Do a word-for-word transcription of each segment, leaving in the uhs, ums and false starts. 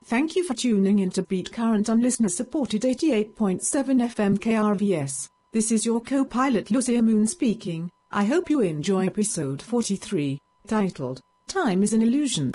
Thank you for tuning in to Beat Current on listener-supported eighty-eight point seven F M K R V S. This is your co-pilot Lucia Moon speaking. I hope you enjoy episode forty-three, titled, Time is an Illusion.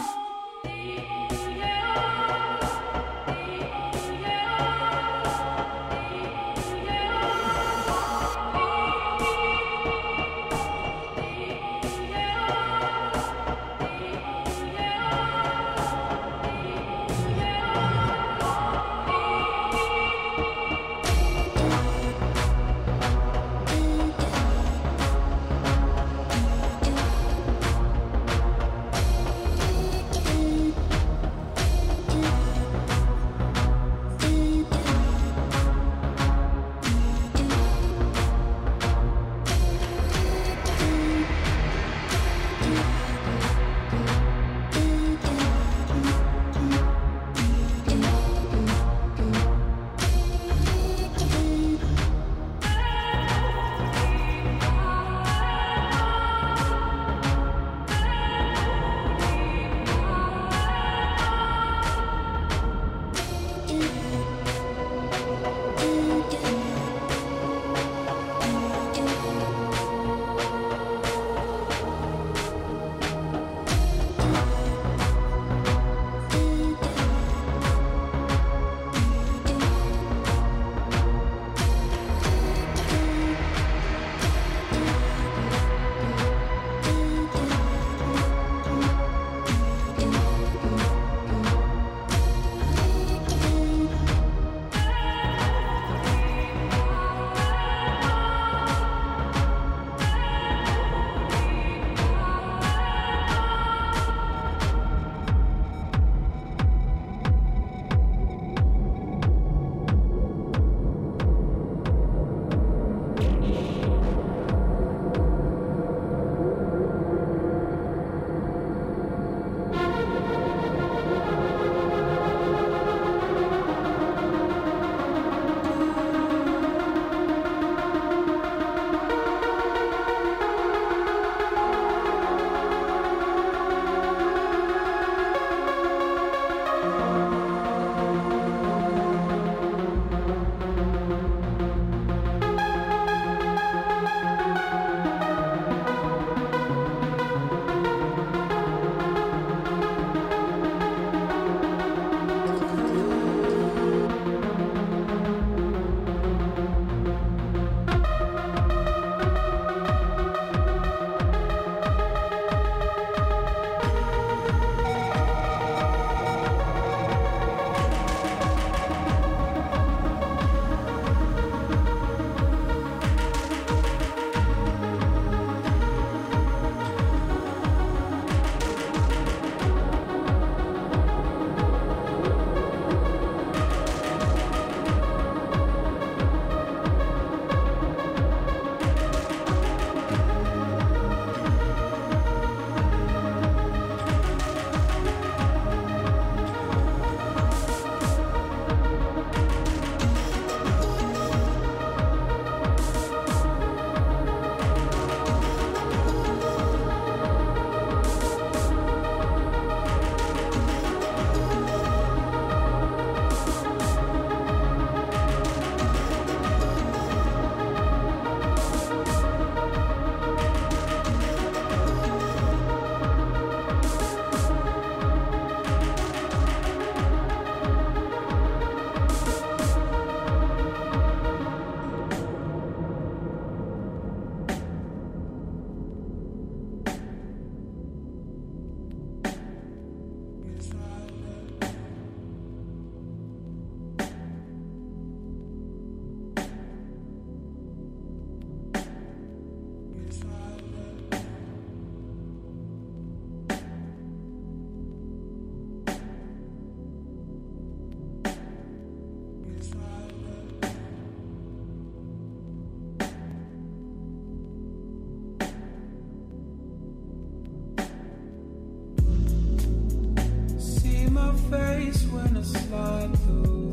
Face when I slide through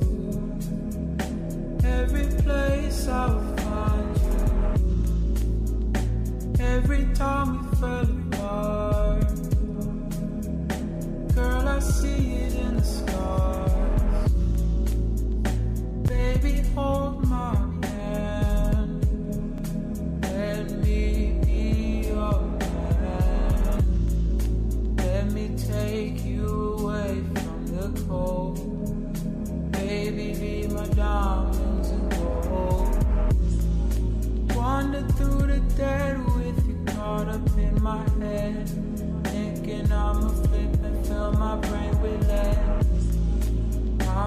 every place I will find you. Every time we fell apart, girl, I see it in the sky.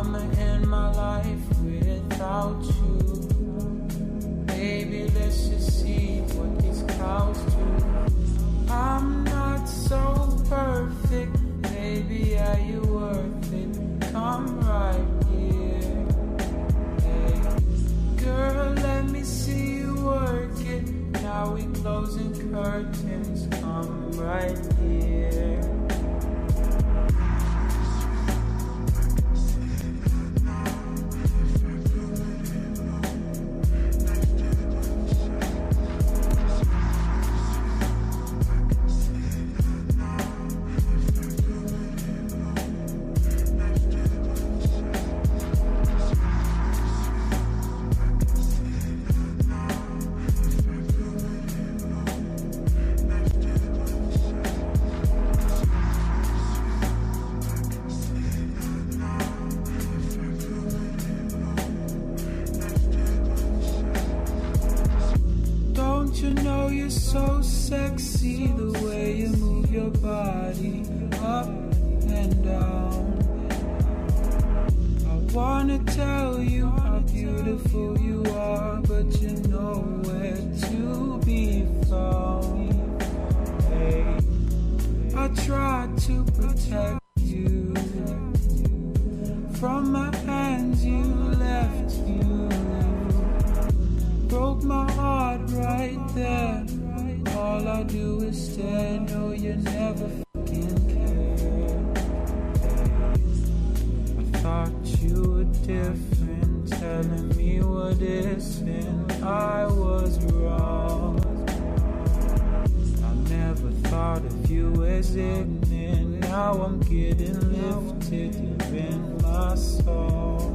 I'ma end my life without you. Baby, let's just see what these cows do. I'm not so perfect, baby, are you worth it? Come right here. Hey, girl, let me see you work it. Now we closing curtains, come right here. So sexy the way you move your body up and down. I wanna tell you how beautiful you are, but you're nowhere to be found. Hey, I tried to protect you from my hands, you left you. Broke my heart right there. All I do is stare, no, you never fucking care. I thought you were different, telling me what isn't. I was wrong. I never thought of you as ignorant. Now I'm getting lifted, you're in my soul.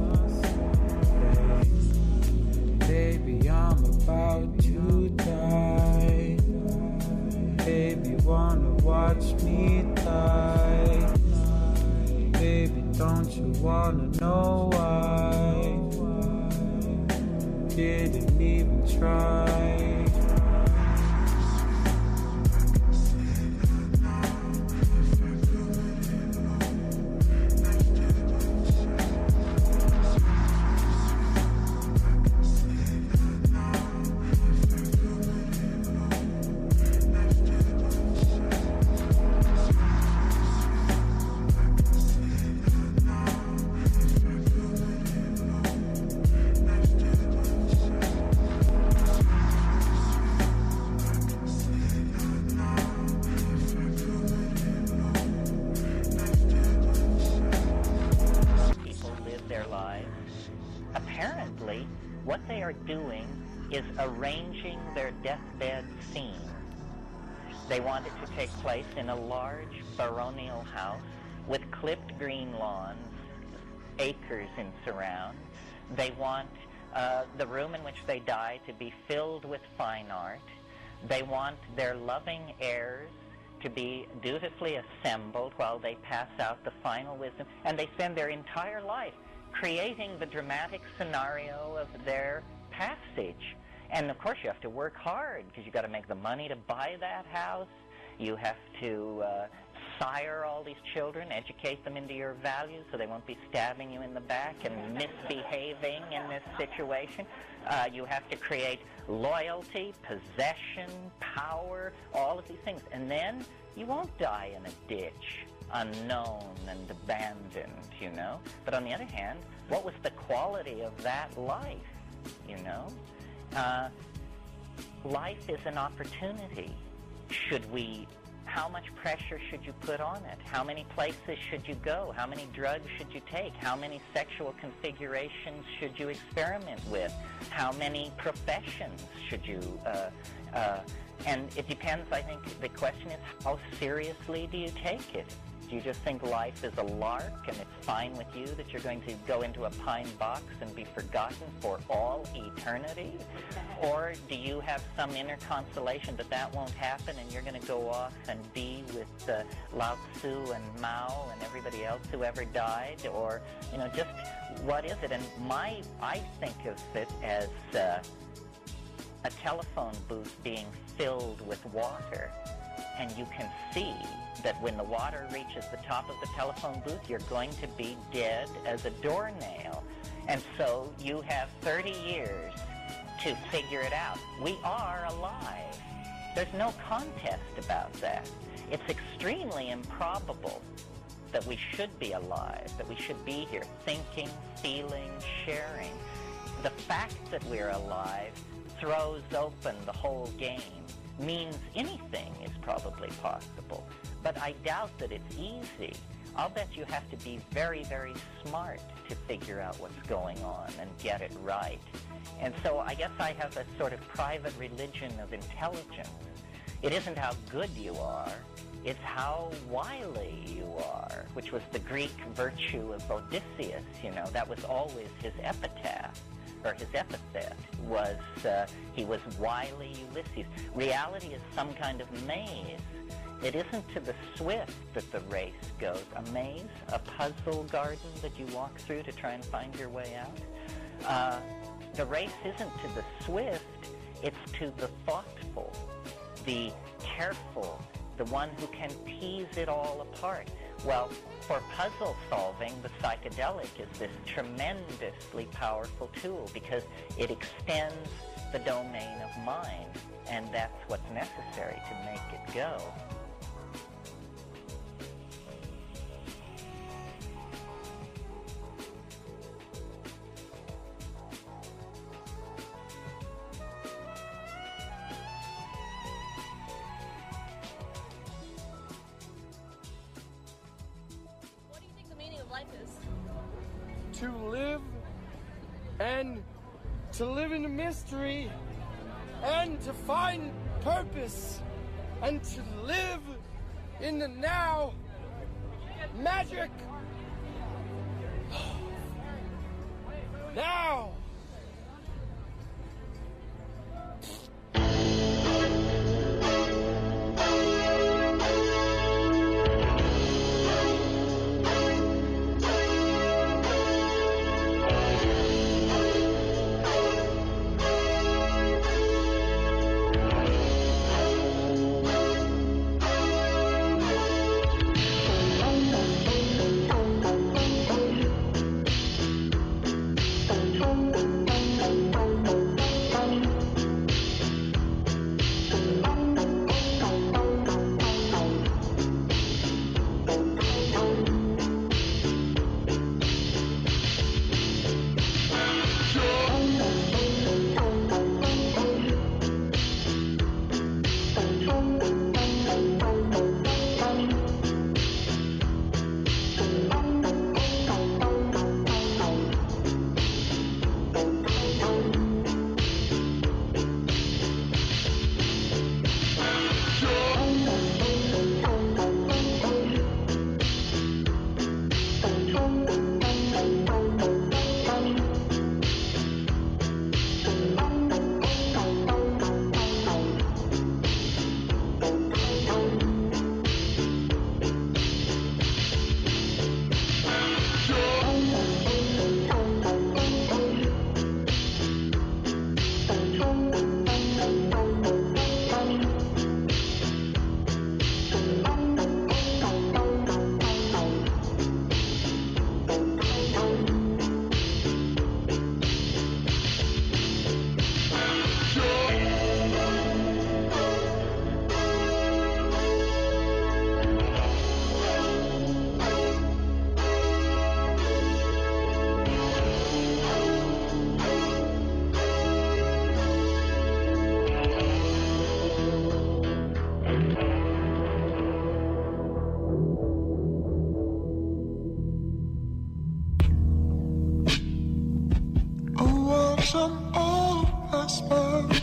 Hey, baby, I'm about to die. Baby, wanna watch me die? Baby, don't you wanna know why? Didn't even try. What they are doing is arranging their deathbed scene. They want it to take place in a large baronial house with clipped green lawns, acres in surround. They want uh, the room in which they die to be filled with fine art. They want their loving heirs to be dutifully assembled while they pass out the final wisdom, and they spend their entire life creating the dramatic scenario of their passage. And of course you have to work hard because you've got to make the money to buy that house. You have to uh, sire all these children, educate them into your values so they won't be stabbing you in the back and misbehaving in this situation. Uh, you have to create loyalty, possession, power, all of these things. And then you won't die in a ditch, unknown and abandoned, you know. But on the other hand, what was the quality of that life, you know? Uh, life is an opportunity. Should we, how much pressure should you put on it? How many places should you go? How many drugs should you take? How many sexual configurations should you experiment with? How many professions should you, uh, uh, and it depends, I think, the question is, how seriously do you take it? Do you just think life is a lark and it's fine with you that you're going to go into a pine box and be forgotten for all eternity? Or do you have some inner consolation that that won't happen and you're going to go off and be with uh, Lao Tzu and Mao and everybody else who ever died? Or, you know, just what is it? And my, I think of it as uh, a telephone booth being filled with water, and you can see that when the water reaches the top of the telephone booth, you're going to be dead as a doornail. And so you have thirty years to figure it out. We are alive. There's no contest about that. It's extremely improbable that we should be alive, that we should be here thinking, feeling, sharing. The fact that we're alive throws open the whole game, means anything is probably possible. But I doubt that it's easy. I'll bet you have to be very, very smart to figure out what's going on and get it right. And so I guess I have a sort of private religion of intelligence. It isn't how good you are, it's how wily you are, which was the Greek virtue of Odysseus, you know. That was always his epitaph, or his epithet, was uh, he was wily Ulysses. Reality is some kind of maze. It isn't to the swift that the race goes. A maze, a puzzle garden that you walk through to try and find your way out. Uh, the race isn't to the swift, it's to the thoughtful, the careful, the one who can tease it all apart. Well, for puzzle solving, the psychedelic is this tremendously powerful tool because it extends the domain of mind, and that's what's necessary to make it go. To live and to live in a mystery and to find purpose and to live in the now. Magic. Now. Some old aspect,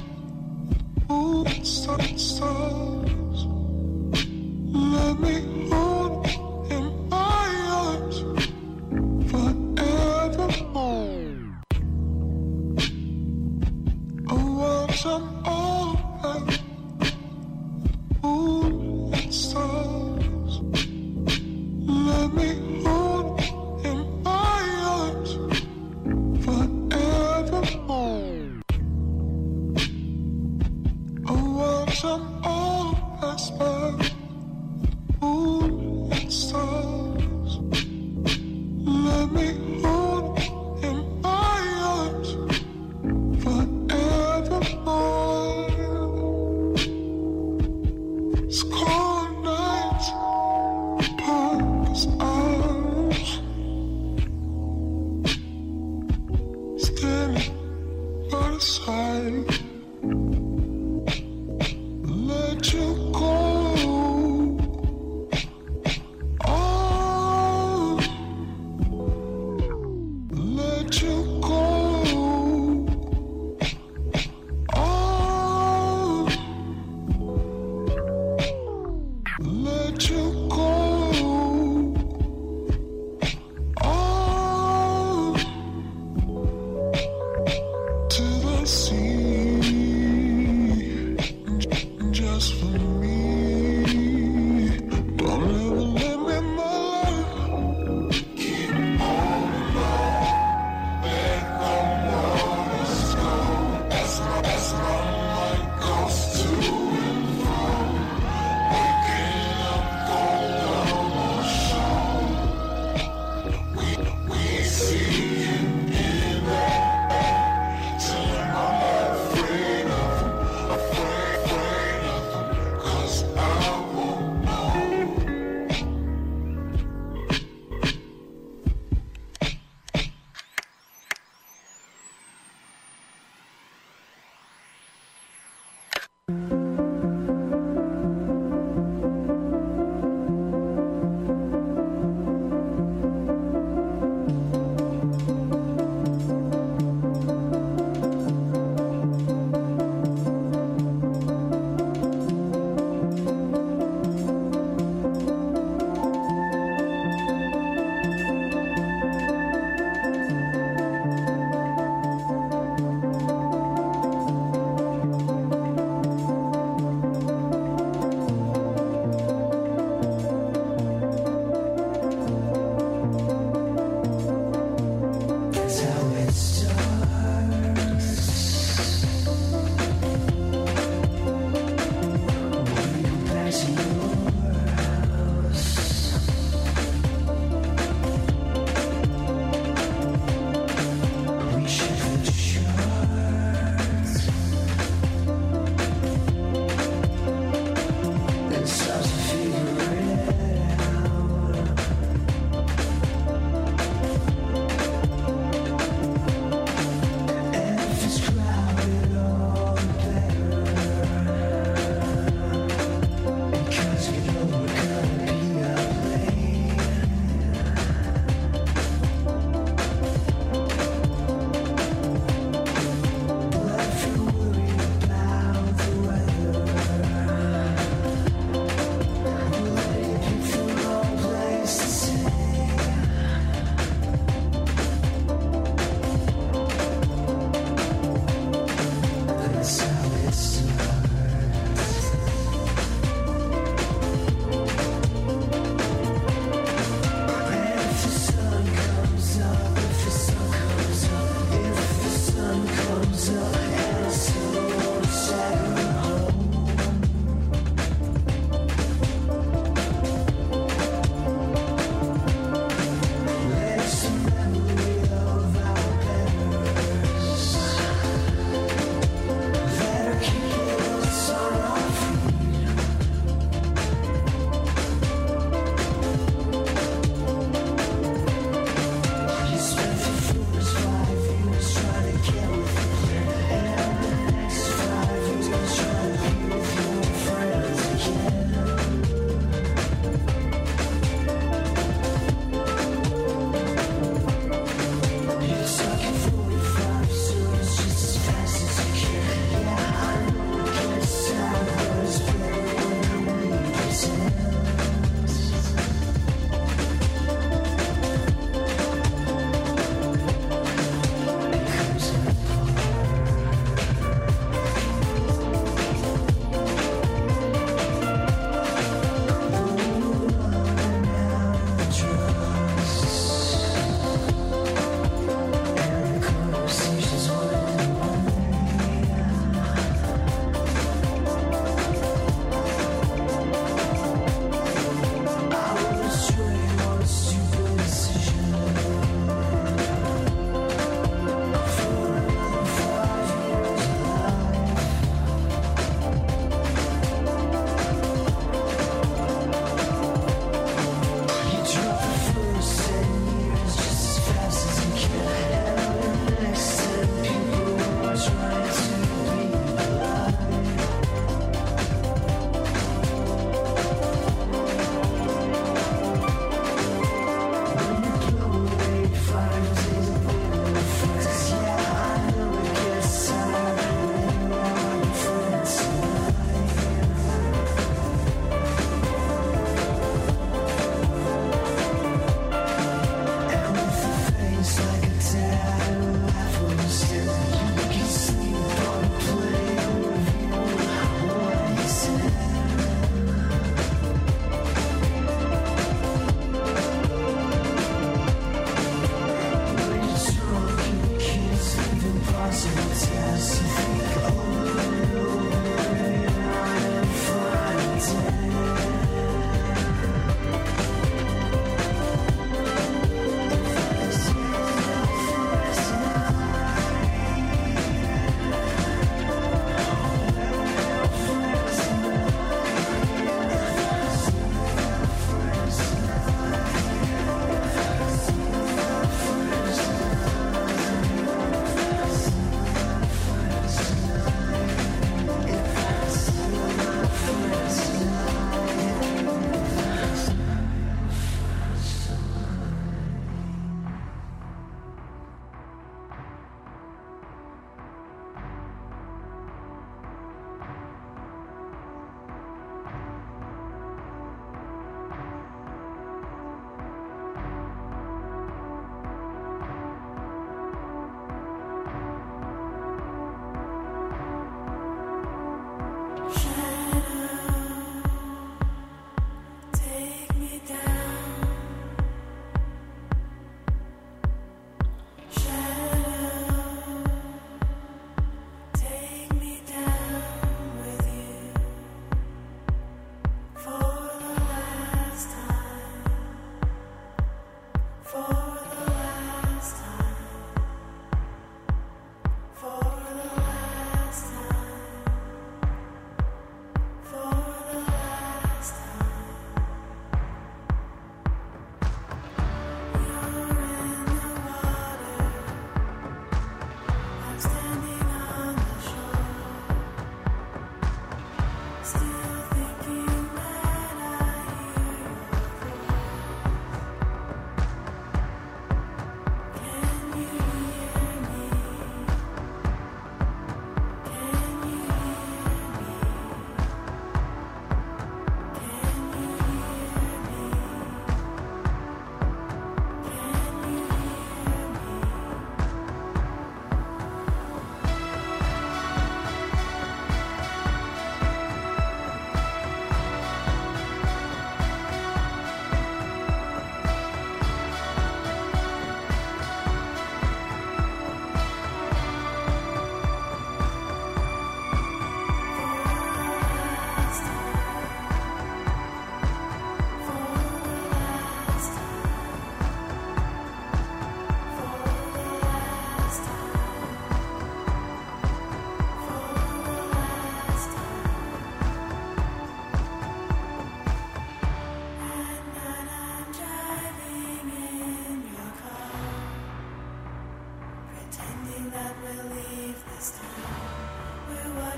ooh, sun stars. Let me hold in my arms forevermore. Oh, some old aspect, ooh, stars. Let me hold in my arms forevermore. Oh, some old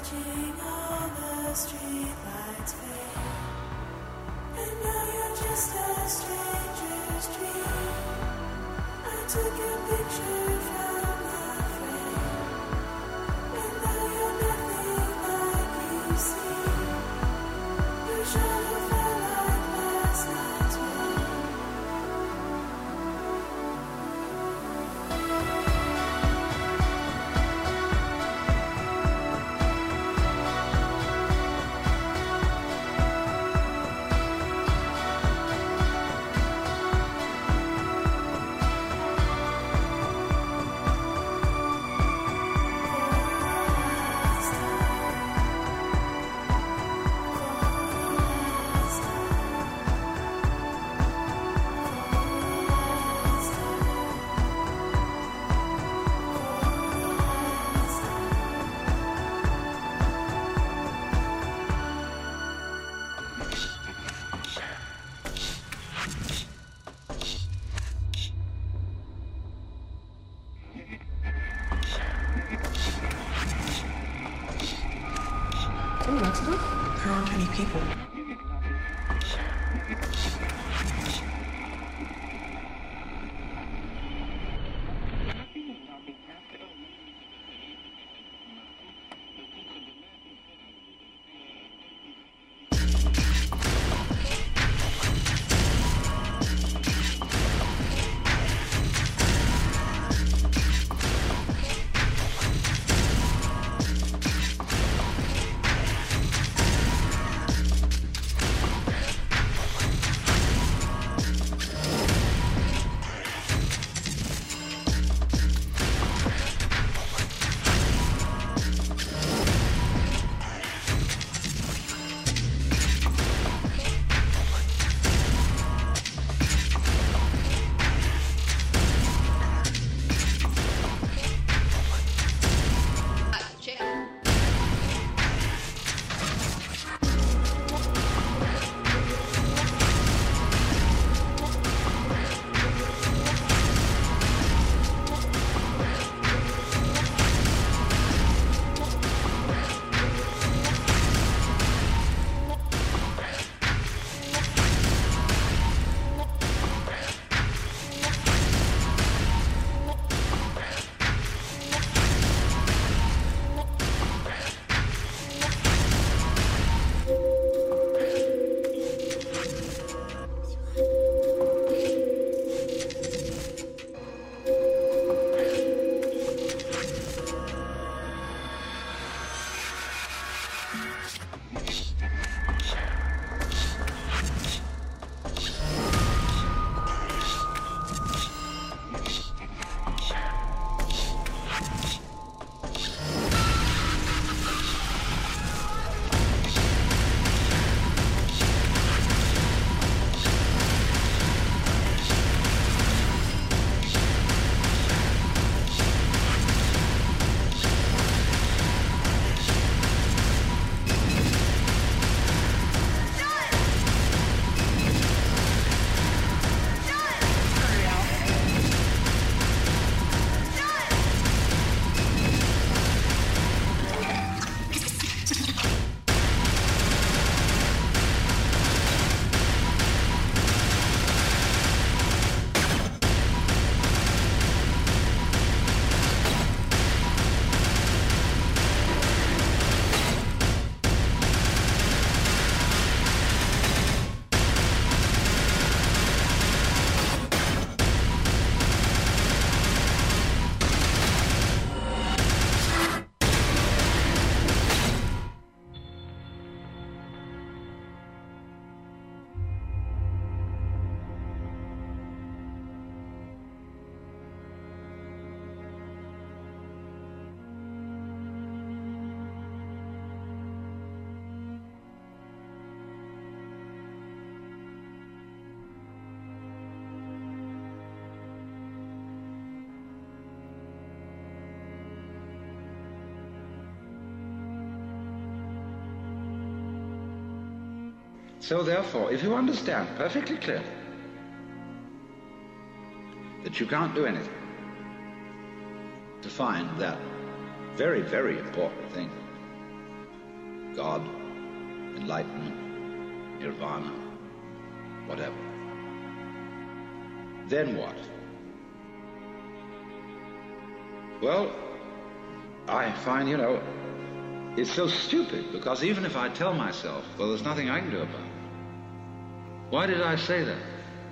watching all the streetlights fade, and now you're just a stranger's dream. I took a picture from the frame, and now you're nothing like you seem. Your shadow fell like last night's rain. An accident? There aren't any people. So therefore, if you understand perfectly clearly that you can't do anything to find that very, very important thing, God, enlightenment, nirvana, whatever. Then what? Well, I find, you know, it's so stupid, because even if I tell myself, well, there's nothing I can do about it, why did I say that?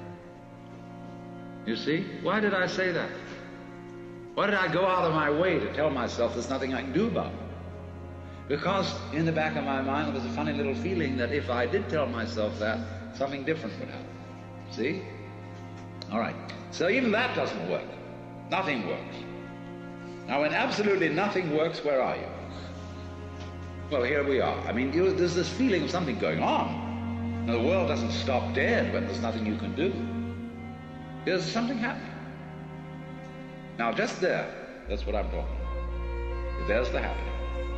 You see? Why did I say that? Why did I go out of my way to tell myself there's nothing I can do about it? Because in the back of my mind, there was a funny little feeling that if I did tell myself that, something different would happen. See? All right. So even that doesn't work. Nothing works. Now, when absolutely nothing works, where are you? Well, here we are. I mean, you, there's this feeling of something going on. Now, the world doesn't stop dead when there's nothing you can do. There's something happening. Now, just there, that's what I'm talking about. There's the happening.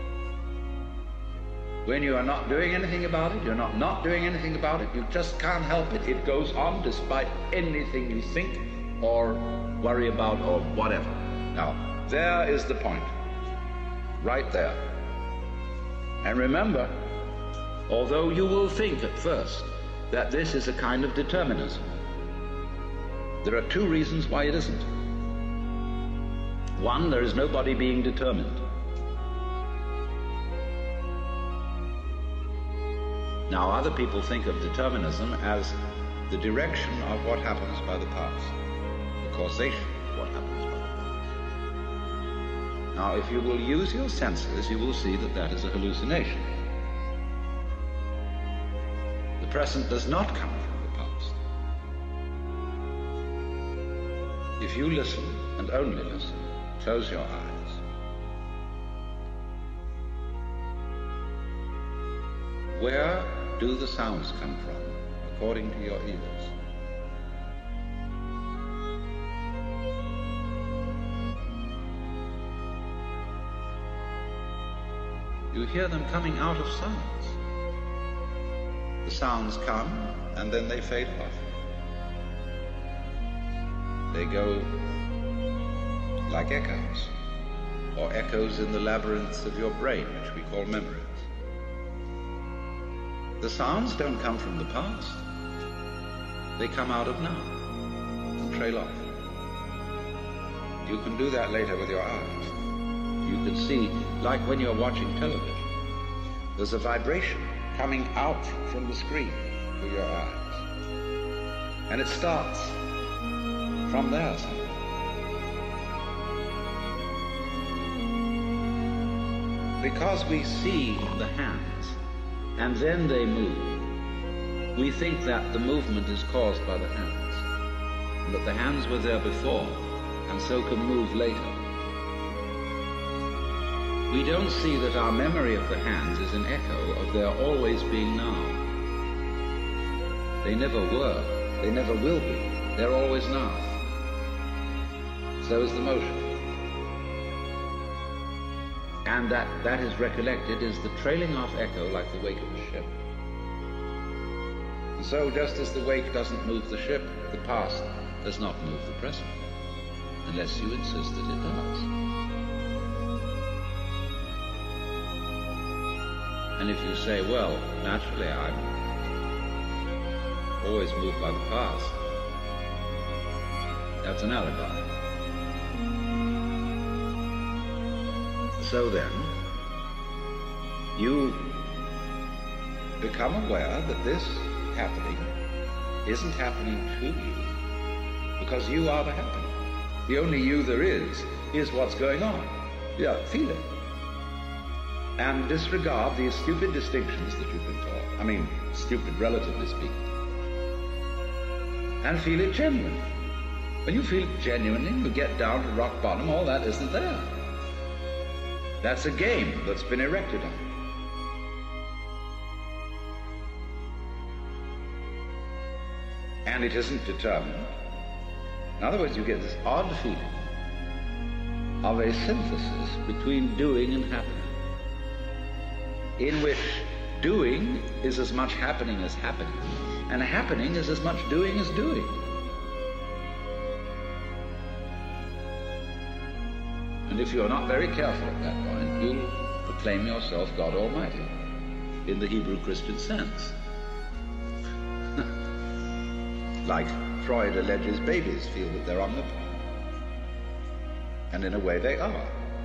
When you are not doing anything about it, you're not not doing anything about it, you just can't help it. It goes on despite anything you think or worry about or whatever. Now, there is the point. Right there. And remember, although you will think at first that this is a kind of determinism, there are two reasons why it isn't. One, there is nobody being determined. Now, other people think of determinism as the direction of what happens by the past, the causation of what happens by the past. Now, if you will use your senses, you will see that that is a hallucination. The present does not come from the past. If you listen, and only listen, close your eyes. Where do the sounds come from, according to your ears? You hear them coming out of sounds. The sounds come, and then they fade off. They go like echoes, or echoes in the labyrinths of your brain, which we call memories. The sounds don't come from the past. They come out of now and trail off. You can do that later with your eyes. You can see, like when you're watching television, there's a vibration coming out from the screen through your eyes. And it starts from there somewhere. Because we see the hands, and then they move, we think that the movement is caused by the hands, and that the hands were there before, and so can move later. We don't see that our memory of the hands is an echo of their always being now. They never were, they never will be, they're always now. So is the motion. And that, that is recollected is the trailing off echo like the wake of a ship. And so just as the wake doesn't move the ship, the past does not move the present, unless you insist that it does. And if you say, well, naturally I'm always moved by the past, that's an alibi. So then, you become aware that this happening isn't happening to you, because you are the happening. The only you there is, is what's going on. Yeah, feel it. And disregard these stupid distinctions that you've been taught. I mean, stupid relatively speaking. And feel it genuinely. When you feel it genuinely, you get down to rock bottom, all that isn't there. That's a game that's been erected on it. And it isn't determined. In other words, you get this odd feeling of a synthesis between doing and happening, in which doing is as much happening as happening, and happening is as much doing as doing. And if you're not very careful at that point, you'll proclaim yourself God Almighty. in the Hebrew Christian sense. Like Freud alleges babies feel that they're omnipotent. And in a way they are.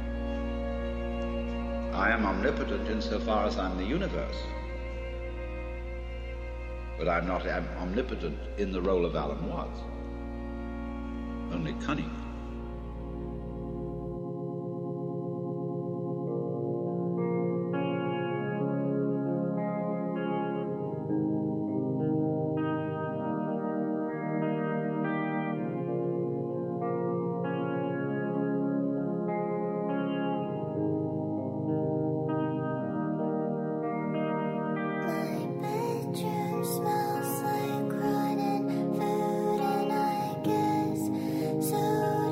I am omnipotent insofar as I'm the universe. But I'm not am omnipotent in the role of Alan Watts. Only cunning. Smells like rotten food, and I guess so.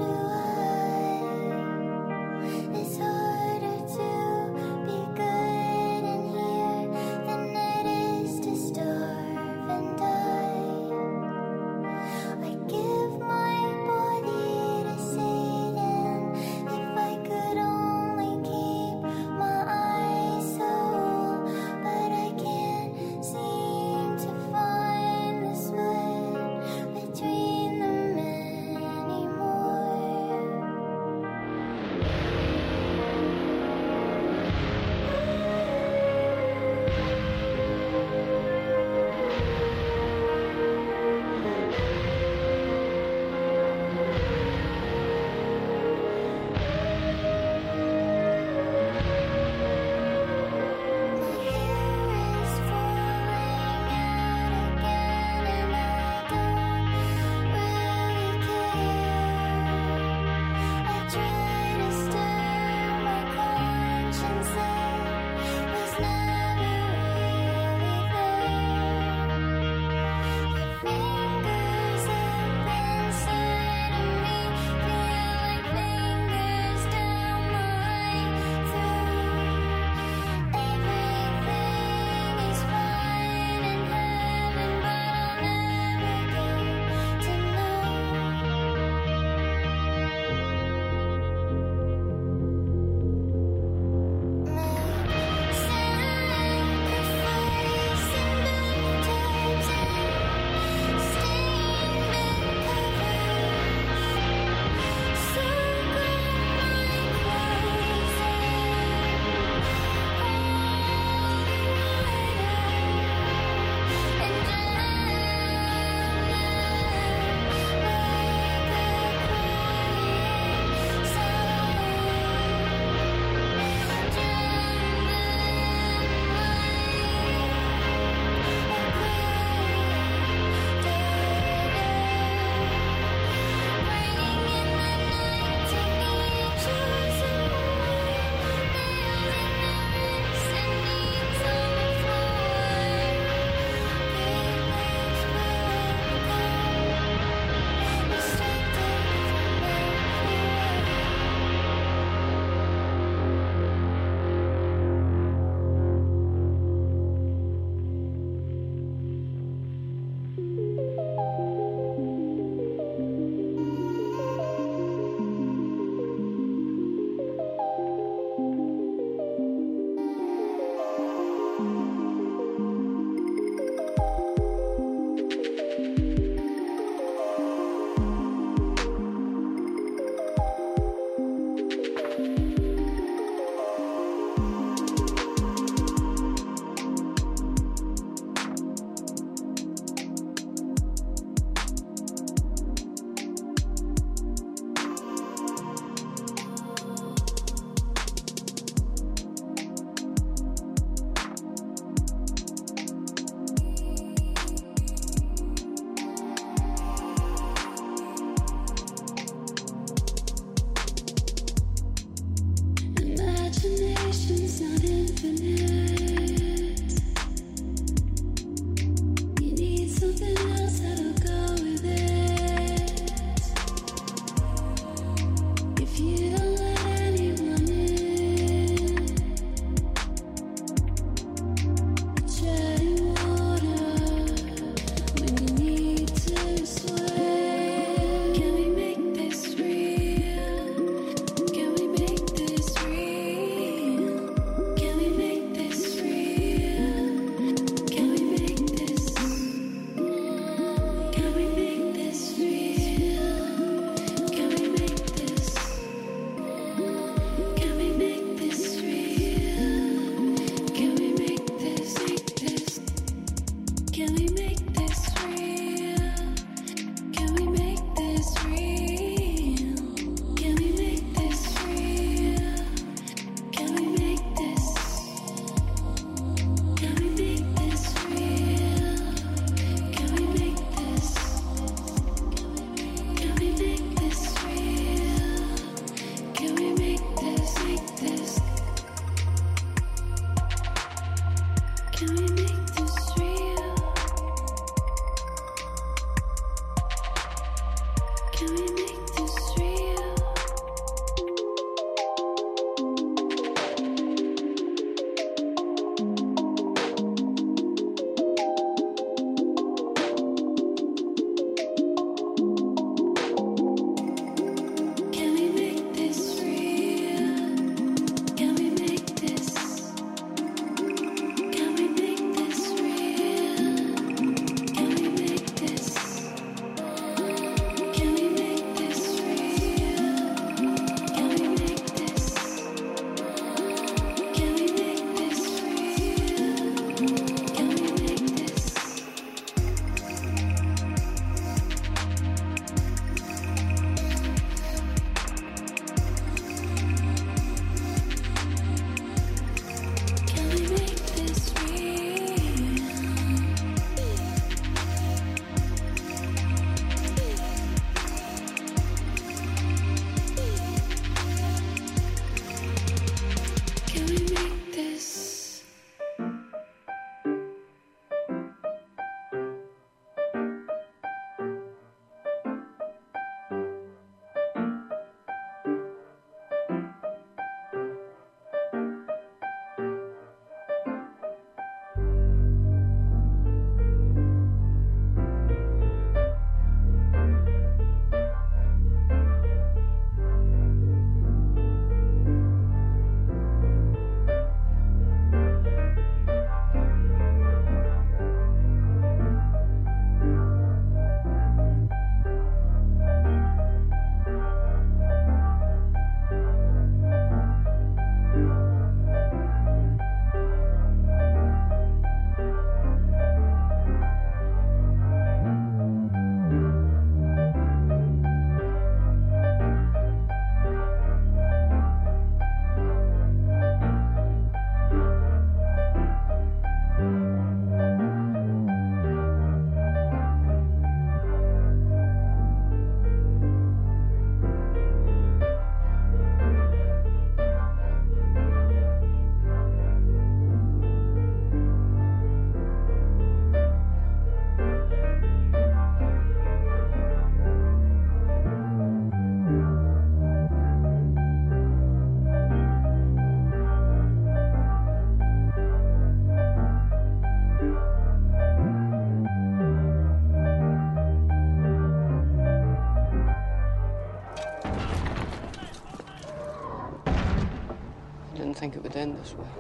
didn't think it would end this way.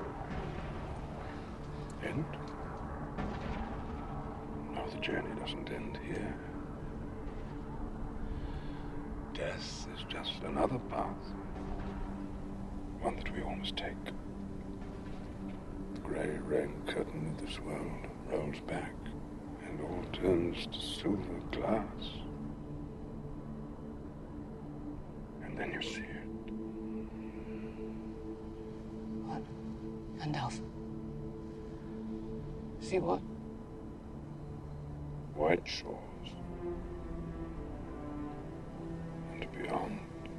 End? No, the journey doesn't end here. Death is just another path. One that we all must take. The grey rain curtain of this world rolls back and all turns to silver glass. And then you see it. What? Gandalf. See what? White shores. And beyond.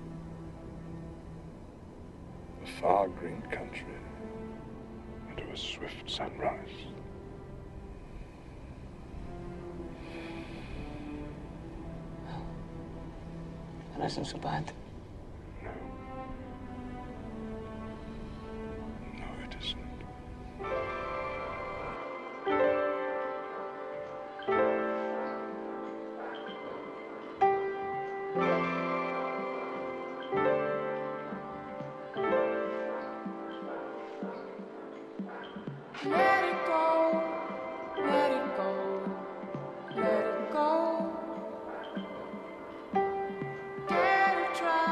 A far green country. And a swift sunrise. Well, that isn't so bad. No. No, it isn't. Let it go, let it go, let it go. Dare to try.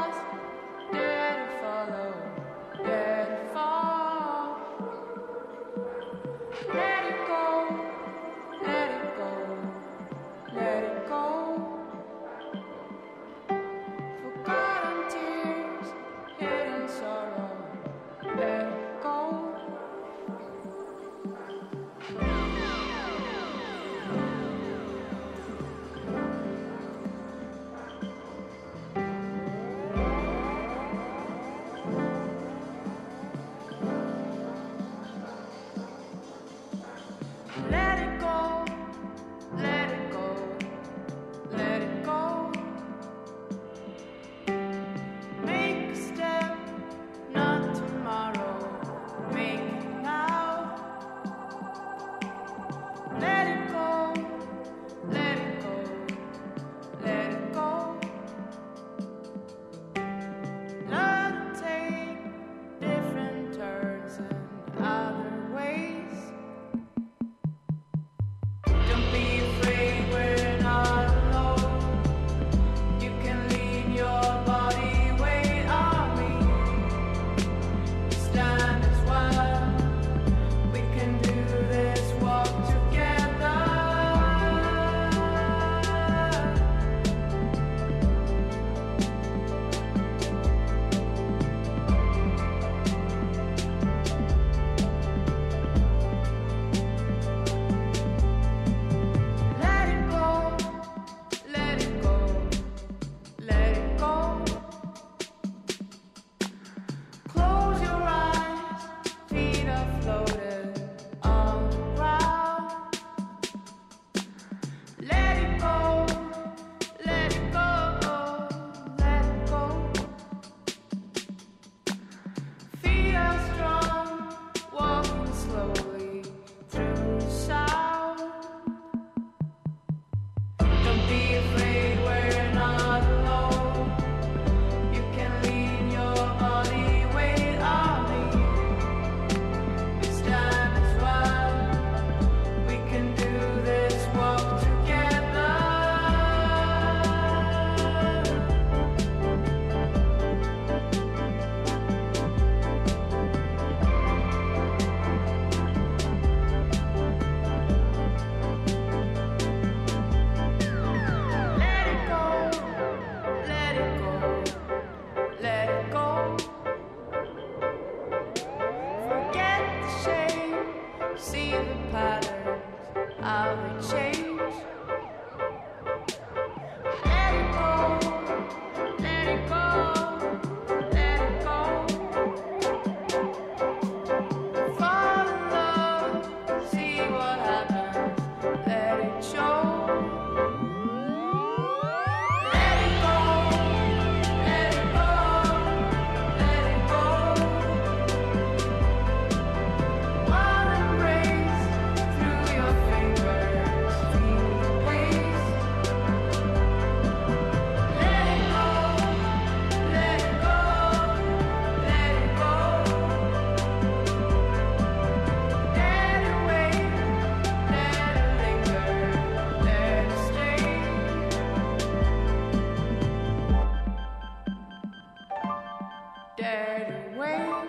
dare to wait.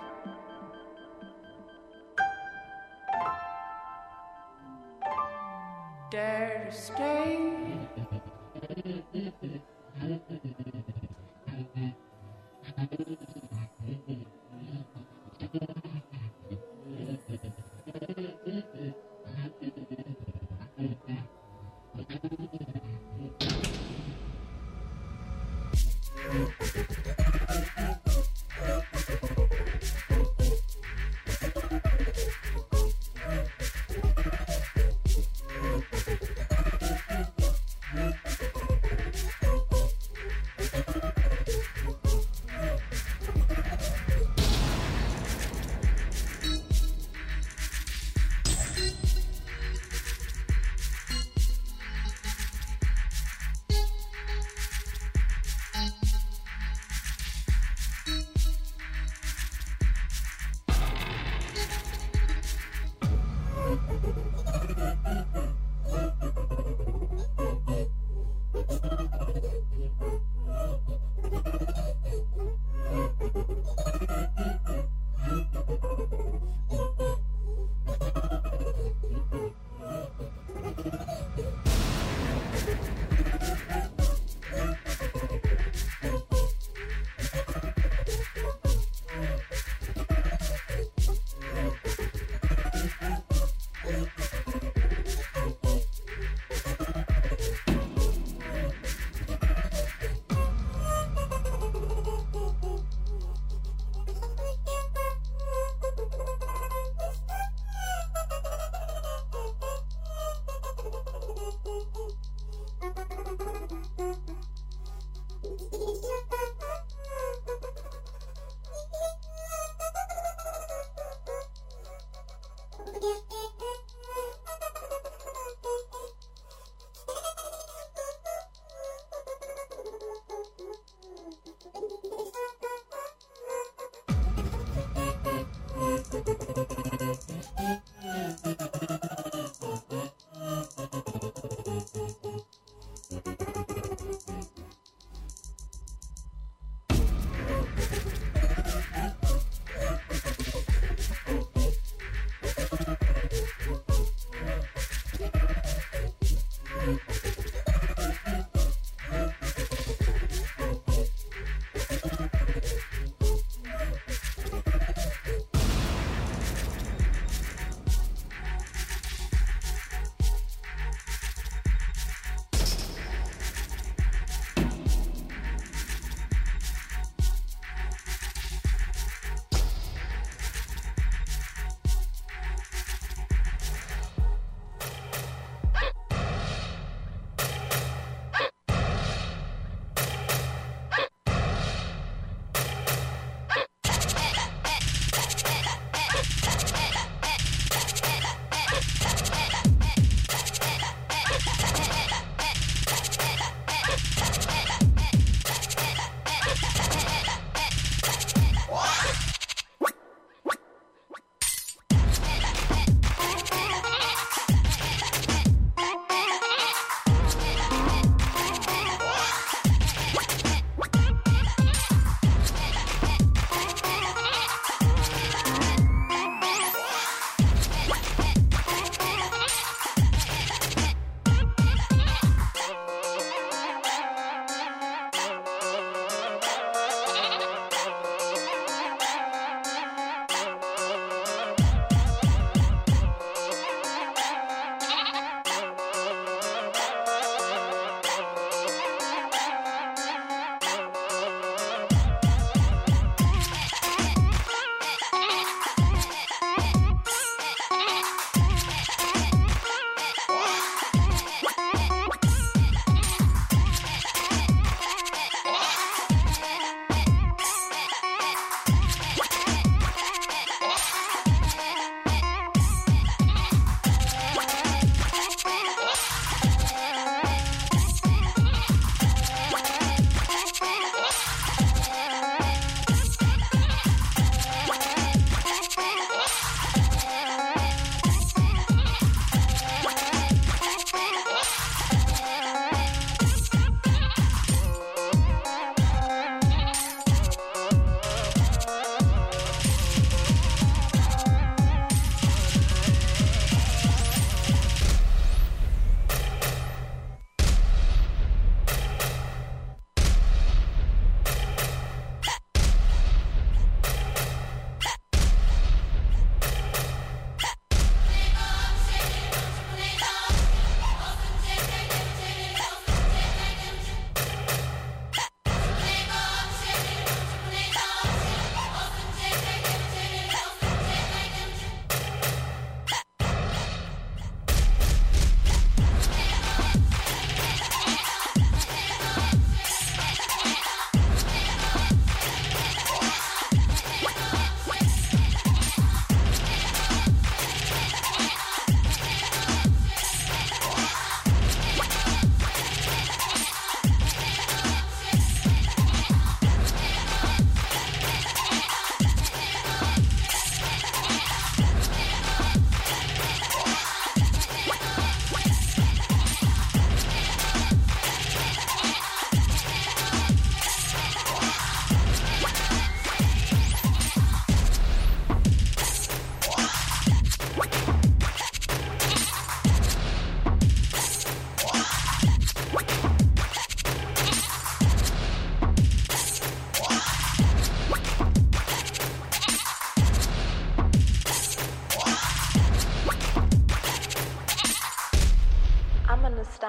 Dare to stay.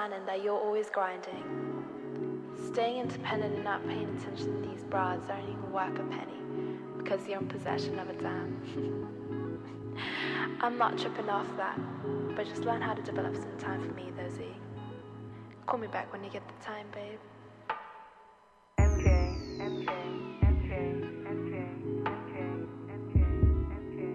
understanding that you're always grinding. Staying independent and not paying attention to these broads aren't even worth a penny because you're in possession of a dime. I'm not tripping off that, but just learn how to develop some time for me, though, Z. Call me back when you get the time, babe. M J, M J, M J, M J, M J, M J, M J,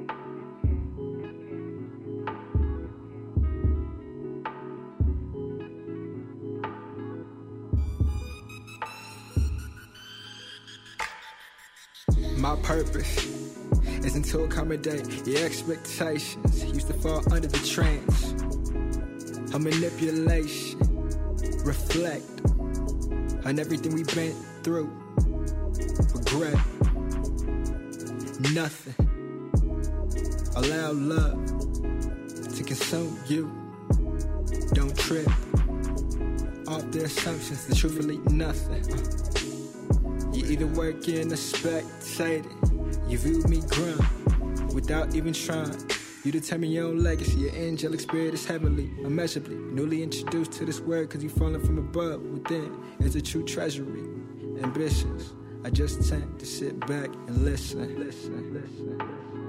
My purpose isn't to accommodate your expectations. Used to fall under the trance of manipulation. Reflect on everything we've been through. Regret nothing. Allow love to consume you. Don't trip off the assumptions that truthfully nothing. You either working or spectating. You view me grunt without even trying. You determine your own legacy. Your angelic spirit is heavenly, immeasurably newly introduced to this world because you've fallen from above. Within is a true treasury. Ambitions. I just tend to sit back and listen. Listen, listen.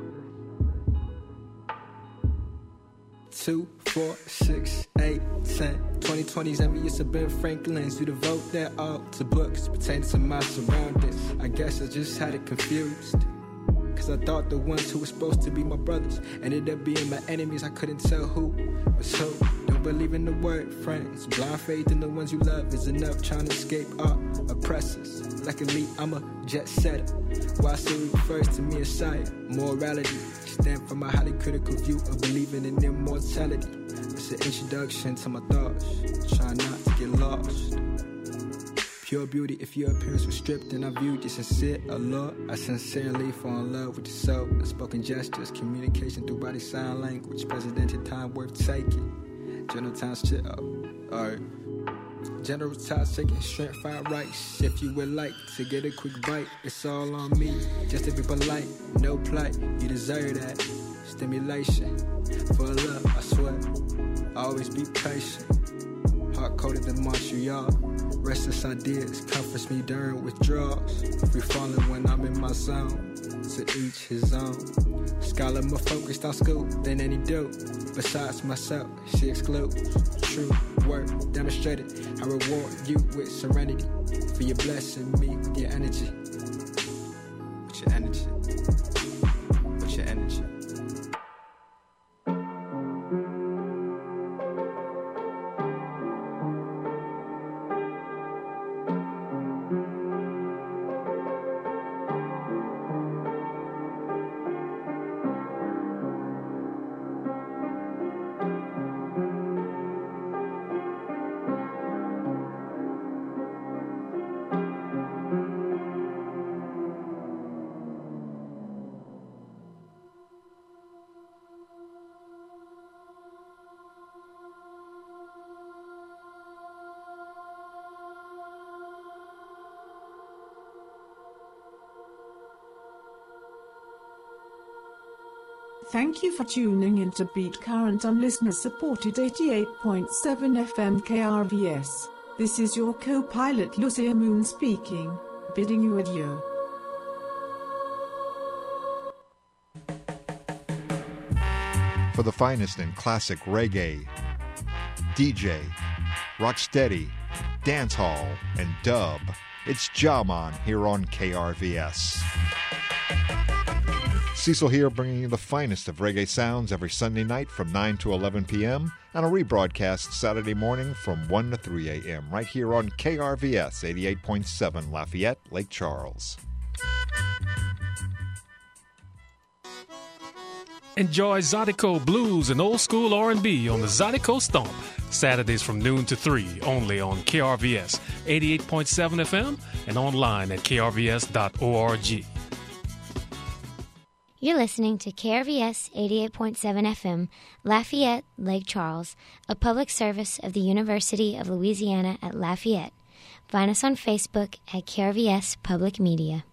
Two, four, six, eight, ten. twenty twenties envious of Ben Franklin's. You devote that all to books pertaining to my surroundings. I guess I just had it confused. Cause I thought the ones who were supposed to be my brothers ended up being my enemies. I couldn't tell who was who. Don't believe in the word friends. Blind faith in the ones you love is enough trying to escape our oppressors. Luckily, I'm a jet setter. Why so refers to me as sire. Morality stem from my highly critical view of believing in immortality. It's an introduction to my thoughts. Try not to get lost. Pure beauty, if your appearance was stripped, then I viewed you sincere allure. I sincerely fall in love with your soul. Spoken gestures, communication through body sign language. Presidential time worth taking. General times chill. Alright. General times taking shrimp fried rice. If you would like to get a quick bite, it's all on me. Just to be polite, no plight. You deserve that stimulation. For love, I swear. Always be patient. Hard-coded in Montreal. Restless ideas comforts me during withdrawals. Free falling when I'm in my zone. To each his own. Scholar more focused on school than any dude. Besides myself, she excludes. True work demonstrated. I reward you with serenity. For your blessing me with your energy. With your energy. With your energy. Thank you for tuning in to Beat Current on listener-supported eighty-eight point seven F M K R V S. This is your co-pilot Lucia Moon speaking, bidding you adieu. For the finest in classic reggae, D J, rocksteady, dancehall, and dub, it's Jaman here on K R V S. Cecil here, bringing you the finest of reggae sounds every Sunday night from nine to eleven p.m. and a rebroadcast Saturday morning from one to three a.m. right here on K R V S eighty-eight point seven Lafayette, Lake Charles. Enjoy Zydeco Blues and old school R and B on the Zydeco Stomp, Saturdays from noon to three, only on K R V S eighty-eight point seven F M and online at k r v s dot org. You're listening to K R V S eighty-eight point seven F M, Lafayette, Lake Charles, a public service of the University of Louisiana at Lafayette. Find us on Facebook at K R V S Public Media.